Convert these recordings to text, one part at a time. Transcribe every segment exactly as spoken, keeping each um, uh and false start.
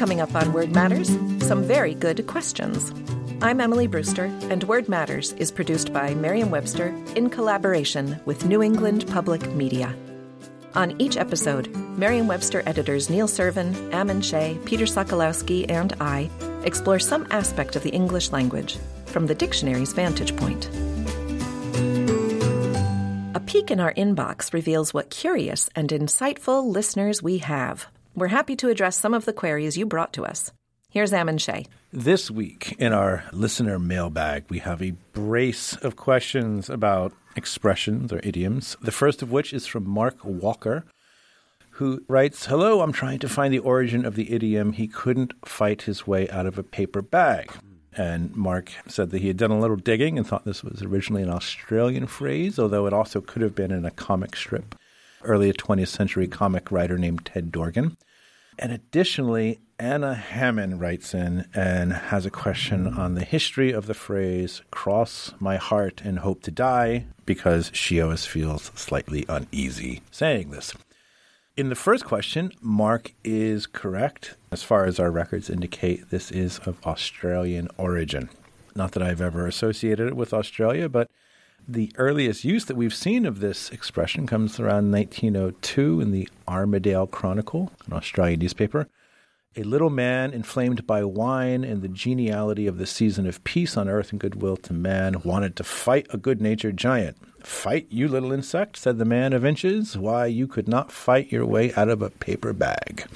Coming up on Word Matters, some very good questions. I'm Emily Brewster, and Word Matters is produced by Merriam-Webster in collaboration with New England Public Media. On each episode, Merriam-Webster editors Neil Servin, Ammon Shea, Peter Sokolowski, and I explore some aspect of the English language from the dictionary's vantage point. A peek in our inbox reveals what curious and insightful listeners we have. We're happy to address some of the queries you brought to us. Here's Ammon Shea. This week in our listener mailbag, we have a brace of questions about expressions or idioms. The first of which is from Mark Walker, who writes, "Hello, I'm trying to find the origin of the idiom, 'He couldn't fight his way out of a paper bag.'" And Mark said that he had done a little digging and thought this was originally an Australian phrase, although it also could have been in a comic strip. Early twentieth century comic writer named Ted Dorgan. And additionally, Anna Hammond writes in and has a question on the history of the phrase, "cross my heart and hope to die," because she always feels slightly uneasy saying this. In the first question, Mark is correct. As far as our records indicate, this is of Australian origin. Not that I've ever associated it with Australia, but the earliest use that we've seen of this expression comes around nineteen oh two in the Armidale Chronicle, an Australian newspaper. "A little man inflamed by wine and the geniality of the season of peace on earth and goodwill to man wanted to fight a good-natured giant. 'Fight, you little insect,' said the man of inches. 'Why, you could not fight your way out of a paper bag.'"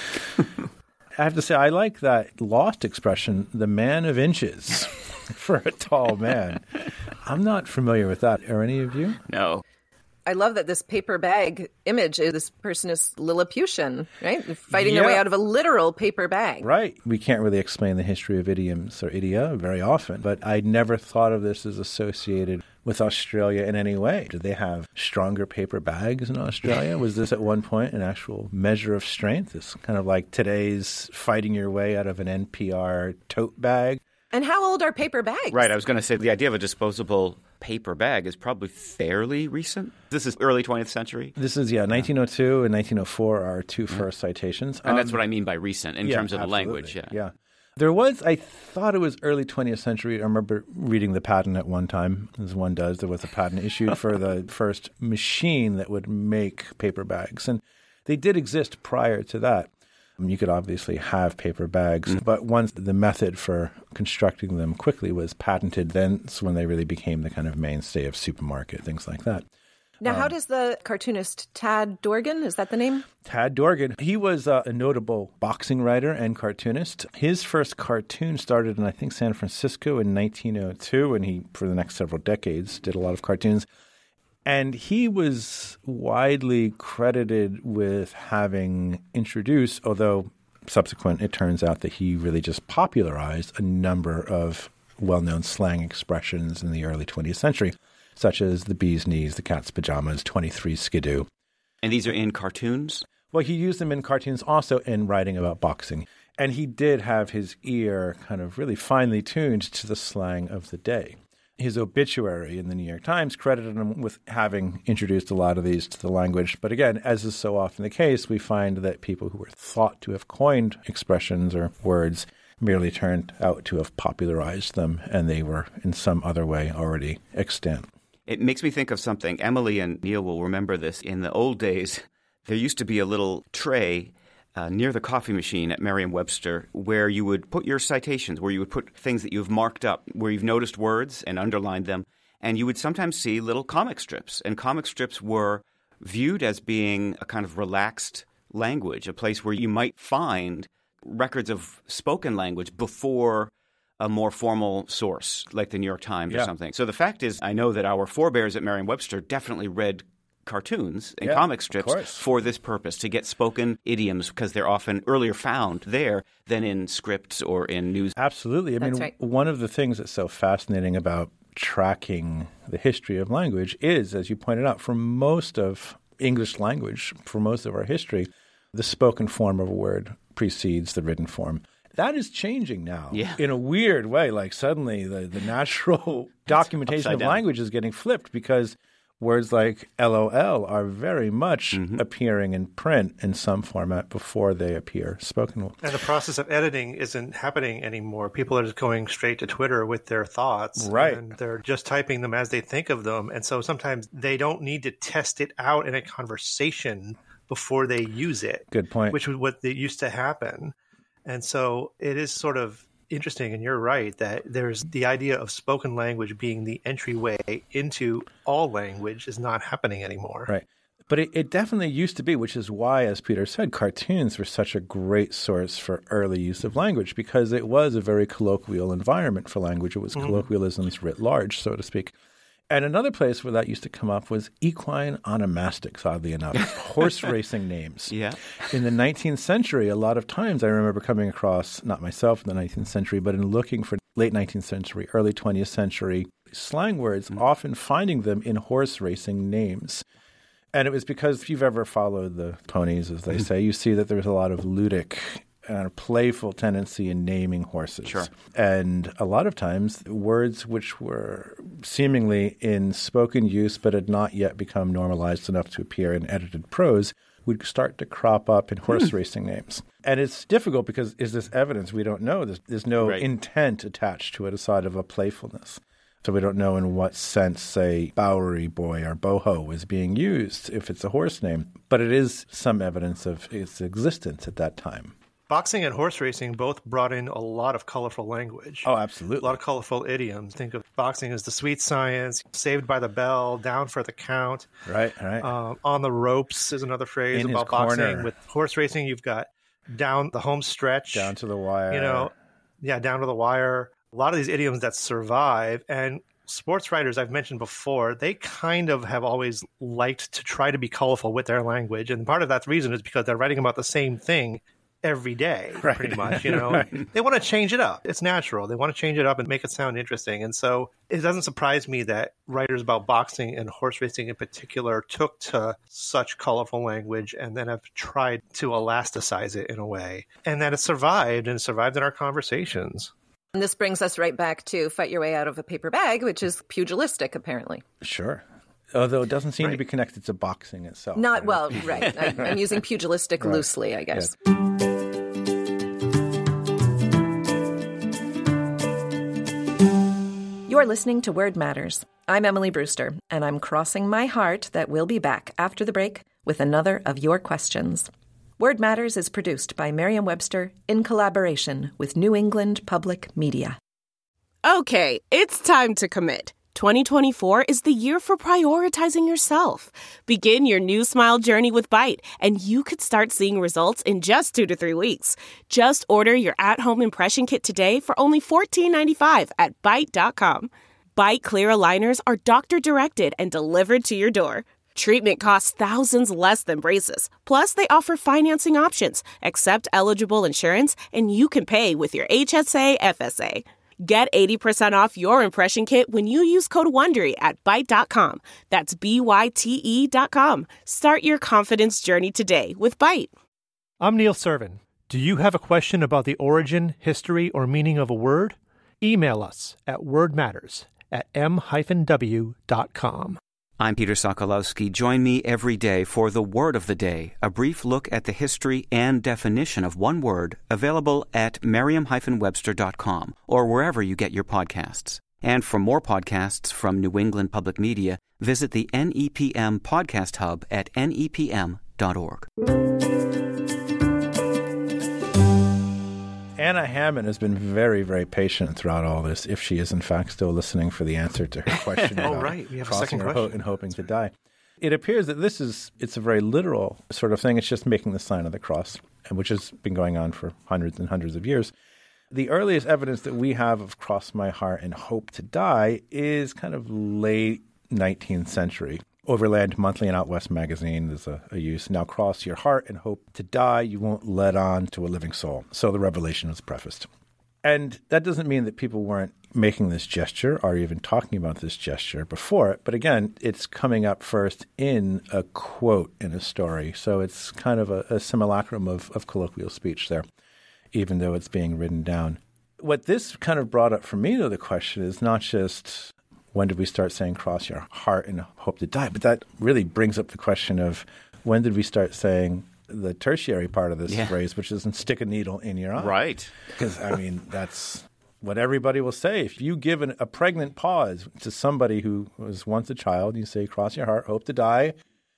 I have to say, I like that lost expression, the man of inches, for a tall man. I'm not familiar with that. Are any of you? No. I love that this paper bag image, this person is Lilliputian, right? Fighting Yeah. their way out of a literal paper bag. Right. We can't really explain the history of idioms or idia very often, but I never thought of this as associated with Australia in any way. Did they have stronger paper bags in Australia? Was this at one point an actual measure of strength? It's kind of like today's fighting your way out of an N P R tote bag. And how old are paper bags? Right, I was going to say the idea of a disposable paper bag is probably fairly recent. This is early twentieth century. This is, yeah, nineteen oh two and nineteen oh four are our two yeah. first citations. And um, that's what I mean by recent in yeah, terms of the absolutely. language. Yeah. yeah. There was, I thought it was early twentieth century. I remember reading the patent at one time, as one does. There was a patent issued for the first machine that would make paper bags. And they did exist prior to that. You could obviously have paper bags, mm-hmm. but once the method for constructing them quickly was patented, that's when they really became the kind of mainstay of supermarket, things like that. Now, um, how does the cartoonist Tad Dorgan, is that the name? Tad Dorgan, he was uh, a notable boxing writer and cartoonist. His first cartoon started in, I think, San Francisco in nineteen oh two, and he, for the next several decades, did a lot of cartoons. And he was widely credited with having introduced, although subsequent, it turns out that he really just popularized a number of well-known slang expressions in the early twentieth century, such as the bee's knees, the cat's pajamas, twenty-three skidoo. And these are in cartoons? Well, he used them in cartoons, also in writing about boxing. And he did have his ear kind of really finely tuned to the slang of the day. His obituary in the New York Times credited him with having introduced a lot of these to the language. But again, as is so often the case, we find that people who were thought to have coined expressions or words merely turned out to have popularized them, and they were in some other way already extant. It makes me think of something. Emily and Neil will remember this. In the old days, there used to be a little tray Uh, near the coffee machine at Merriam-Webster, where you would put your citations, where you would put things that you've marked up, where you've noticed words and underlined them, and you would sometimes see little comic strips. And comic strips were viewed as being a kind of relaxed language, a place where you might find records of spoken language before a more formal source, like the New York Times yeah. or something. So the fact is, I know that our forebears at Merriam-Webster definitely read cartoons and yeah, comic strips for this purpose, to get spoken idioms, because they're often earlier found there than in scripts or in news. Absolutely. I That's mean, right. One of the things that's so fascinating about tracking the history of language is, as you pointed out, for most of English language, for most of our history, the spoken form of a word precedes the written form. That is changing now yeah. in a weird way. Like suddenly the, the natural documentation of down. language is getting flipped, because Words like LOL are very much mm-hmm. appearing in print in some format before they appear spoken. And the process of editing isn't happening anymore. People are just going straight to Twitter with their thoughts. Right. And they're just typing them as they think of them. And so sometimes they don't need to test it out in a conversation before they use it. Good point. Which was what they used to happen. And so it is sort of interesting, and you're right, that there's the idea of spoken language being the entryway into all language is not happening anymore. Right. But it, it definitely used to be, which is why, as Peter said, cartoons were such a great source for early use of language, because it was a very colloquial environment for language. It was mm-hmm. colloquialisms writ large, so to speak. And another place where that used to come up was equine onomastics, oddly enough, horse racing names. Yeah. In the nineteenth century, a lot of times I remember coming across, not myself in the nineteenth century, but in looking for late nineteenth century, early twentieth century slang words, mm-hmm. often finding them in horse racing names. And it was because if you've ever followed the ponies, as they say, you see that there's a lot of ludic and a playful tendency in naming horses. Sure. And a lot of times, words which were seemingly in spoken use but had not yet become normalized enough to appear in edited prose would start to crop up in horse hmm. racing names. And it's difficult because is this evidence? We don't know. There's, there's no right. intent attached to it aside of a playfulness. So we don't know in what sense, say, Bowery Boy or Boho is being used if it's a horse name. But it is some evidence of its existence at that time. Boxing and horse racing both brought in a lot of colorful language. Oh, absolutely. A lot of colorful idioms. Think of boxing as the sweet science, saved by the bell, down for the count. Right, right. Um, on the ropes is another phrase in about boxing. With horse racing, you've got down the home stretch. Down to the wire. You know, yeah, down to the wire. A lot of these idioms that survive. And sports writers I've mentioned before, they kind of have always liked to try to be colorful with their language. And part of that reason is because they're writing about the same thing every day, right. pretty much, you know. right. They want to change it up. It's natural. They want to change it up and make it sound interesting. And so it doesn't surprise me that writers about boxing and horse racing in particular took to such colorful language and then have tried to elasticize it in a way. And that it survived and survived in our conversations. And this brings us right back to Fight Your Way Out of a Paper Bag, which is pugilistic, apparently. Sure. Although it doesn't seem right. to be connected to boxing itself. Not, well, right. I, I'm using pugilistic right. loosely, I guess. Yes. You're listening to Word Matters. I'm Emily Brewster, and I'm crossing my heart that we'll be back after the break with another of your questions. Word Matters is produced by Merriam-Webster in collaboration with New England Public Media. Okay, it's time to commit. twenty twenty-four is the year for prioritizing yourself. Begin your new smile journey with Byte, and you could start seeing results in just two to three weeks. Just order your at-home impression kit today for only fourteen ninety-five at Byte dot com. Byte clear aligners are doctor-directed and delivered to your door. Treatment costs thousands less than braces. Plus, they offer financing options, accept eligible insurance, and you can pay with your H S A F S A. Get eighty percent off your impression kit when you use code WONDERY at Byte dot com. That's B Y T E dot com. Start your confidence journey today with Byte. I'm Neil Servin. Do you have a question about the origin, history, or meaning of a word? Email us at wordmatters at m dash w dot com. I'm Peter Sokolowski. Join me every day for The Word of the Day, a brief look at the history and definition of one word, available at merriam dash webster dot com or wherever you get your podcasts. And for more podcasts from New England Public Media, visit the N E P M Podcast Hub at N E P M dot org. Anna Hammond has been very, very patient throughout all this, if she is in fact still listening for the answer to her question oh, about right. We have a crossing second her question. ho- and hoping to die. It appears that this is, it's a very literal sort of thing. It's just making the sign of the cross, which has been going on for hundreds and hundreds of years. The earliest evidence that we have of cross my heart and hope to die is kind of late nineteenth century. Overland Monthly and Out West Magazine is a, a use. Now cross your heart and hope to die. You won't let on to a living soul. So the revelation was prefaced. And that doesn't mean that people weren't making this gesture or even talking about this gesture before it. But again, it's coming up first in a quote in a story. So it's kind of a, a simulacrum of, of colloquial speech there, even though it's being written down. What this kind of brought up for me, though, the question is not just when did we start saying cross your heart and hope to die? But that really brings up the question of when did we start saying the tertiary part of this yeah. phrase, which is stick a needle in your eye. Right. Because, I mean, that's what everybody will say. If you give an, a pregnant pause to somebody who was once a child, you say cross your heart, hope to die,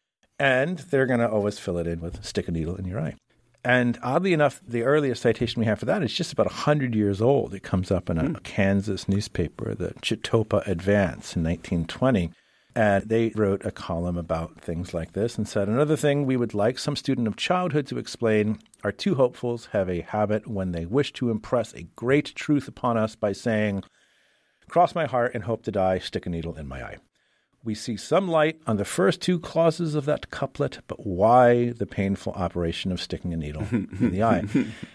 and they're going to always fill it in with stick a needle in your eye. And oddly enough, the earliest citation we have for that is just about one hundred years old. It comes up in a mm. Kansas newspaper, the Chitopa Advance in nineteen twenty. And they wrote a column about things like this and said, another thing we would like some student of childhood to explain, our two hopefuls have a habit when they wish to impress a great truth upon us by saying, cross my heart and hope to die, stick a needle in my eye. We see some light on the first two clauses of that couplet, but why the painful operation of sticking a needle in the eye?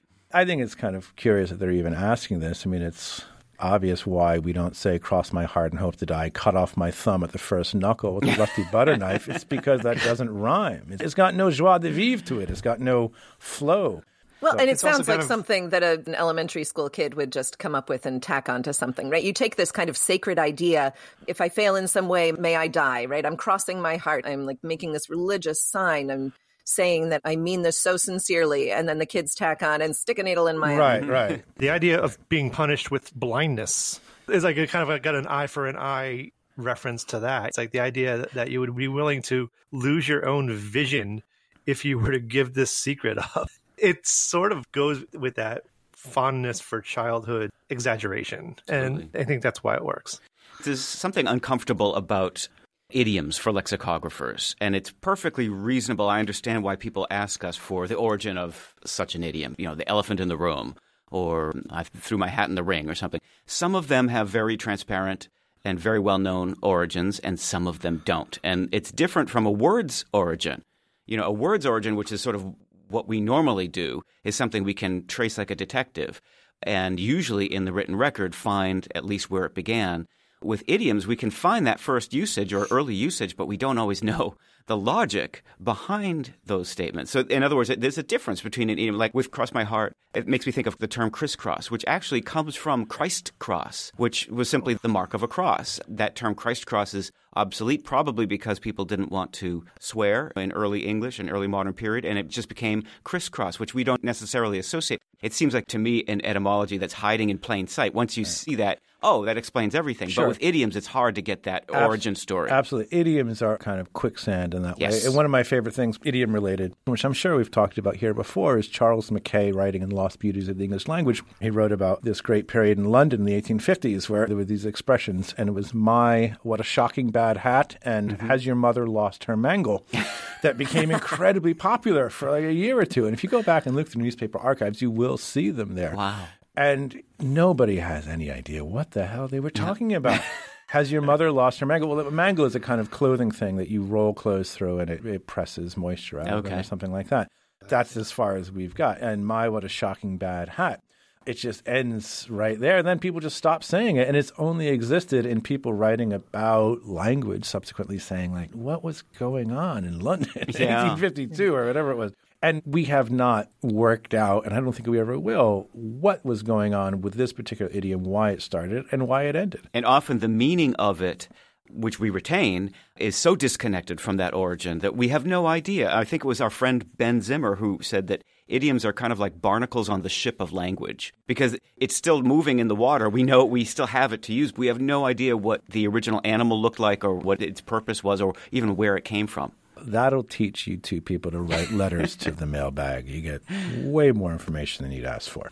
I think it's kind of curious that they're even asking this. I mean, it's obvious why we don't say cross my heart and hope to die, cut off my thumb at the first knuckle with a rusty butter knife. It's because that doesn't rhyme. It's got no joie de vivre to it. It's got no flow. Well, So and it it's also sounds like kind of- something that a, an elementary school kid would just come up with and tack onto something, right? You take this kind of sacred idea, if I fail in some way, may I die, right? I'm crossing my heart. I'm like making this religious sign. I'm saying that I mean this so sincerely. And then the kids tack on and stick a needle in my eye. Right, right. The idea of being punished with blindness is like a kind of a, got an eye for an eye reference to that. It's like the idea that, that you would be willing to lose your own vision if you were to give this secret up. It sort of goes with that fondness for childhood exaggeration. Absolutely. And I think that's why it works. There's something uncomfortable about idioms for lexicographers, and it's perfectly reasonable. I understand why people ask us for the origin of such an idiom, you know, the elephant in the room, or I threw my hat in the ring or something. Some of them have very transparent and very well-known origins, and some of them don't. And it's different from a word's origin. You know, a word's origin, which is sort of what we normally do, is something we can trace like a detective, and usually in the written record find at least where it began. With idioms, we can find that first usage or early usage, but we don't always know the logic behind those statements. So in other words, there's a difference between an idiom. Like with cross my heart, it makes me think of the term crisscross, which actually comes from Christ cross, which was simply the mark of a cross. That term Christ cross is obsolete probably because people didn't want to swear in early English and early modern period, and it just became crisscross, which we don't necessarily associate. It seems like to me an etymology that's hiding in plain sight. Once you see that, oh, that explains everything. Sure. But with idioms, it's hard to get that Abs- origin story. Absolutely. Idioms are kind of quicksand in that Yes. way. And one of my favorite things, idiom-related, which I'm sure we've talked about here before, is Charles Mackay writing in Lost Beauties of the English Language. He wrote about this great period in London in the eighteen fifties where there were these expressions, and it was my, what a shocking bad hat, and mm-hmm. has your mother lost her mangle, that became incredibly popular for like a year or two. And if you go back and look through newspaper archives, you will see them there. Wow. And nobody has any idea what the hell they were talking about. Has your mother lost her mangle? Well, a mangle is a kind of clothing thing that you roll clothes through and it, it presses moisture out of it Okay. or something like that. That's as far as we've got. And my, what a shocking bad hat. It just ends right there. And then people just stop saying it. And it's only existed in people writing about language subsequently saying, like, what was going on in London in Yeah. eighteen fifty-two or whatever it was. And we have not worked out, and I don't think we ever will, what was going on with this particular idiom, why it started, and why it ended. And often the meaning of it, which we retain, is so disconnected from that origin that we have no idea. I think it was our friend Ben Zimmer who said that idioms are kind of like barnacles on the ship of language because it's still moving in the water. We know we still have it to use. But we have no idea what the original animal looked like or what its purpose was or even where it came from. That'll teach you two people to write letters to the mailbag. You get way more information than you'd ask for.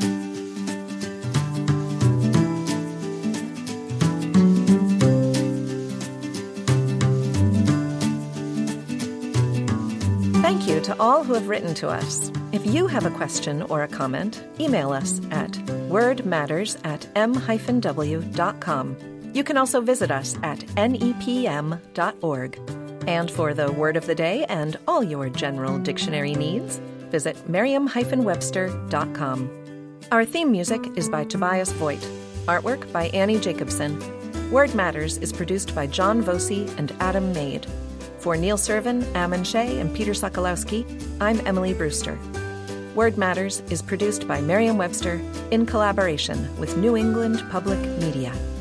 Thank you to all who have written to us. If you have a question or a comment, email us at wordmatters at m dash w dot com. You can also visit us at n e p m dot org. And for the word of the day and all your general dictionary needs, visit merriam dash webster dot com. Our theme music is by Tobias Voigt. Artwork by Annie Jacobson. Word Matters is produced by John Voci and Adam Maid. For Neil Servin, Ammon Shea, and Peter Sokolowski, I'm Emily Brewster. Word Matters is produced by Merriam-Webster in collaboration with New England Public Media.